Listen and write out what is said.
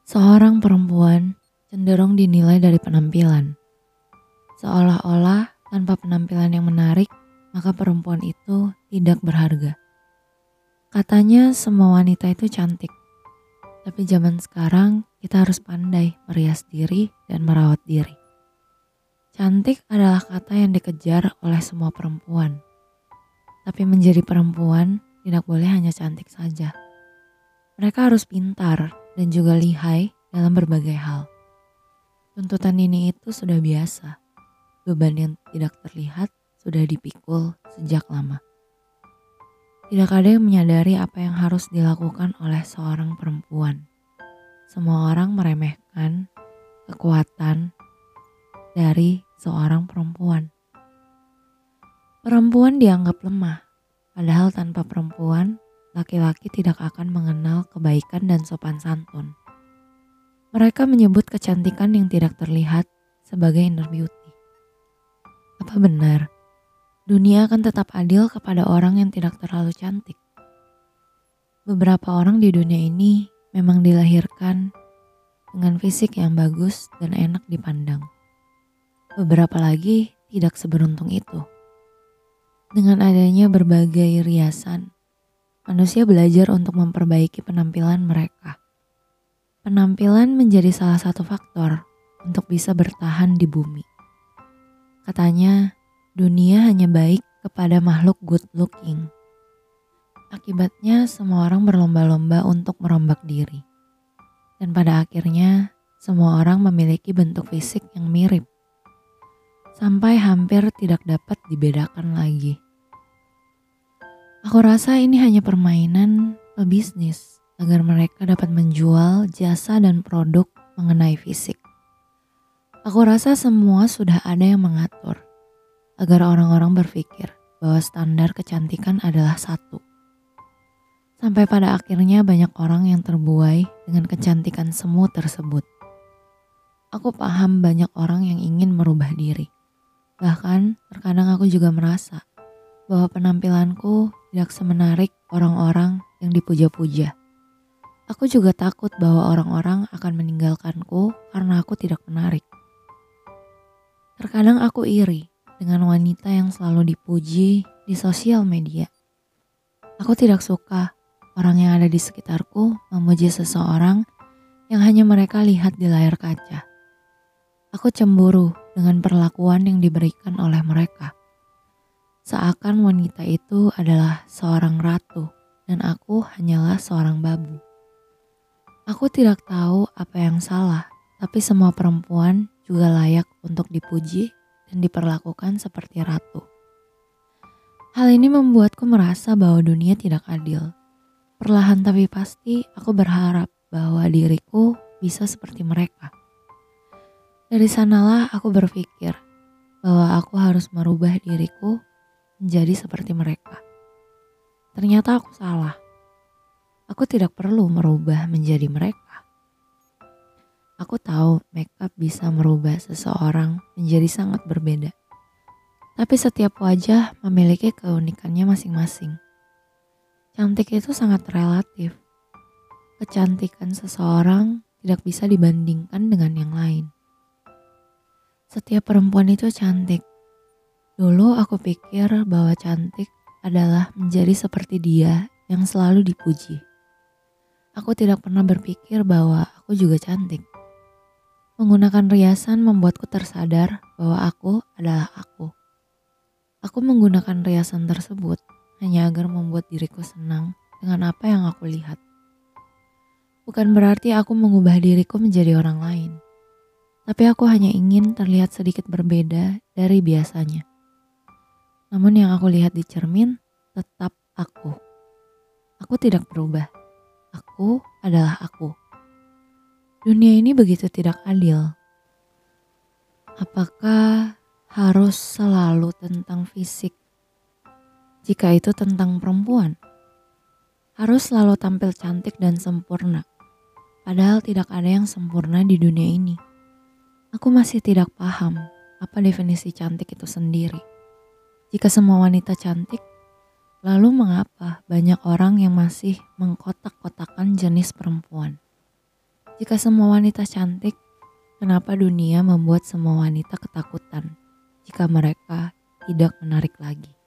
Seorang perempuan cenderung dinilai dari penampilan. Seolah-olah tanpa penampilan yang menarik, maka perempuan itu tidak berharga. Katanya semua wanita itu cantik. Tapi zaman sekarang kita harus pandai merias diri dan merawat diri. Cantik adalah kata yang dikejar oleh semua perempuan. Tapi menjadi perempuan tidak boleh hanya cantik saja. Mereka harus pintar dan juga lihai dalam berbagai hal. Tuntutan ini itu sudah biasa. Beban yang tidak terlihat sudah dipikul sejak lama. Tidak ada yang menyadari apa yang harus dilakukan oleh seorang perempuan. Semua orang meremehkan kekuatan dari seorang perempuan. Perempuan dianggap lemah, padahal tanpa perempuan, laki-laki tidak akan mengenal kebaikan dan sopan santun. Mereka menyebut kecantikan yang tidak terlihat sebagai inner beauty. Apa benar? Dunia akan tetap adil kepada orang yang tidak terlalu cantik. Beberapa orang di dunia ini memang dilahirkan dengan fisik yang bagus dan enak dipandang. Beberapa lagi tidak seberuntung itu. Dengan adanya berbagai riasan, manusia belajar untuk memperbaiki penampilan mereka. Penampilan menjadi salah satu faktor untuk bisa bertahan di bumi. Katanya, dunia hanya baik kepada makhluk good looking. Akibatnya semua orang berlomba-lomba untuk merombak diri. Dan pada akhirnya semua orang memiliki bentuk fisik yang mirip. Sampai hampir tidak dapat dibedakan lagi. Aku rasa ini hanya permainan pebisnis agar mereka dapat menjual jasa dan produk mengenai fisik. Aku rasa semua sudah ada yang mengatur agar orang-orang berpikir bahwa standar kecantikan adalah satu. Sampai pada akhirnya banyak orang yang terbuai dengan kecantikan semu tersebut. Aku paham banyak orang yang ingin merubah diri. Bahkan terkadang aku juga merasa bahwa penampilanku tidak semenarik orang-orang yang dipuja-puja. Aku juga takut bahwa orang-orang akan meninggalkanku karena aku tidak menarik. Terkadang aku iri dengan wanita yang selalu dipuji di sosial media. Aku tidak suka orang yang ada di sekitarku memuji seseorang yang hanya mereka lihat di layar kaca. Aku cemburu dengan perlakuan yang diberikan oleh mereka. Seakan wanita itu adalah seorang ratu dan aku hanyalah seorang babu. Aku tidak tahu apa yang salah, tapi semua perempuan juga layak untuk dipuji dan diperlakukan seperti ratu. Hal ini membuatku merasa bahwa dunia tidak adil. Perlahan tapi pasti aku berharap bahwa diriku bisa seperti mereka. Dari sanalah aku berpikir bahwa aku harus merubah diriku menjadi seperti mereka. Ternyata aku salah. Aku tidak perlu merubah menjadi mereka. Aku tahu makeup bisa merubah seseorang menjadi sangat berbeda. Tapi setiap wajah memiliki keunikannya masing-masing. Cantik itu sangat relatif. Kecantikan seseorang tidak bisa dibandingkan dengan yang lain. Setiap perempuan itu cantik. Dulu aku pikir bahwa cantik adalah menjadi seperti dia yang selalu dipuji. Aku tidak pernah berpikir bahwa aku juga cantik. Menggunakan riasan membuatku tersadar bahwa aku adalah aku. Aku menggunakan riasan tersebut hanya agar membuat diriku senang dengan apa yang aku lihat. Bukan berarti aku mengubah diriku menjadi orang lain. Tapi aku hanya ingin terlihat sedikit berbeda dari biasanya. Namun yang aku lihat di cermin tetap aku. Aku tidak berubah. Aku adalah aku. Dunia ini begitu tidak adil. Apakah harus selalu tentang fisik? Jika itu tentang perempuan, harus selalu tampil cantik dan sempurna. Padahal tidak ada yang sempurna di dunia ini. Aku masih tidak paham apa definisi cantik itu sendiri. Jika semua wanita cantik, lalu mengapa banyak orang yang masih mengkotak-kotakan jenis perempuan? Jika semua wanita cantik, kenapa dunia membuat semua wanita ketakutan jika mereka tidak menarik lagi?